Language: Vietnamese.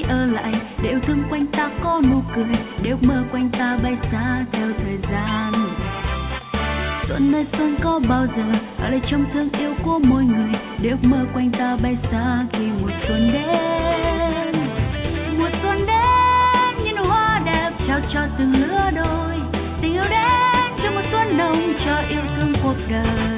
ở lại, để yêu thương quanh ta có nụ cười, để ước mơ quanh ta bay xa theo thời gian. Xuân ơi xuân có bao giờ ở lại trong thương yêu của mỗi người, để ước mơ quanh ta bay xa khi mùa xuân đến. Mùa xuân đến như nụ hoa đẹp trao cho từng lứa đôi, tình yêu đến cho mùa xuân nồng cho yêu thương cuộc đời.